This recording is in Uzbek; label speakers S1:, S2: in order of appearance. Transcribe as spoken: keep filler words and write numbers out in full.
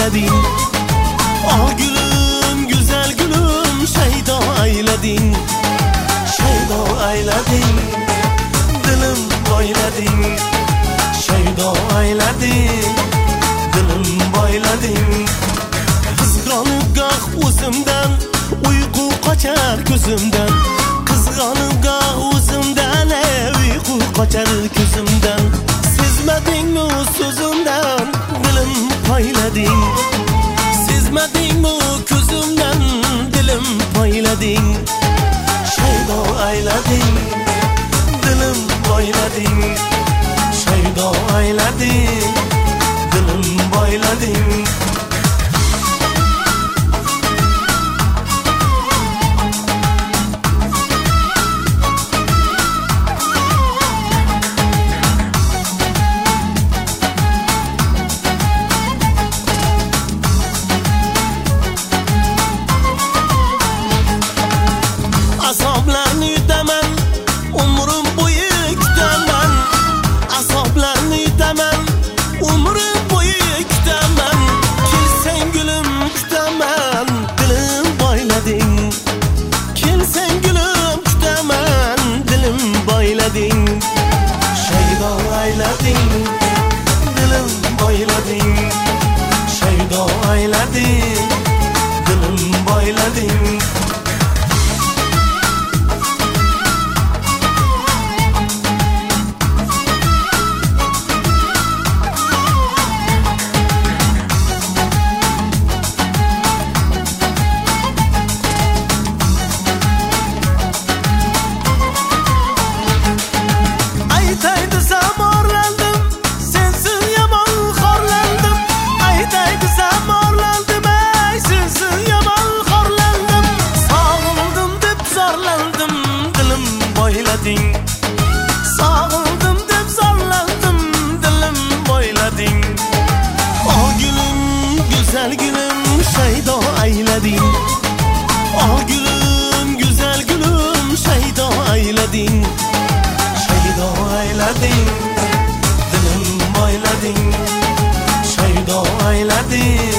S1: aylading. Oh gülüm, güzel gülüm, Şeyda aylading. Şeyda aylading, dilim boylading. Şeyda aylading, dilim boylading. Kızg'anib gah o'zimdan, uyqu qochar ko'zimdan. Kızg'anib gah o'zimdan, uyqu qochar ko'zimdan. Sezmadingmi so'zimdan, dilim poylading. Sezmadingmi ko'zimdan, dilim poylading. Şeyda aylading, dilim boylading. Şeyda aylading, dilim boylading. Azoblarni yutaman, umrim bo'yi kutaman. Azoblarni yutaman, umrim bo'yi kutaman. Kelsang gulim kutaman, dilim boylading. Kelsang gulim kutaman, dilim boylading. Şeyda aylading, dilim boylading. Şeyda aylading, dilim boylading. Sağıldım deb zorlandım, dilim boylading. Oh gülüm, güzel gülüm, Şeyda aylading. Oh gülüm, güzel gülüm, Şeyda aylading. Şeyda aylading, dilim boylading. Şeyda aylading.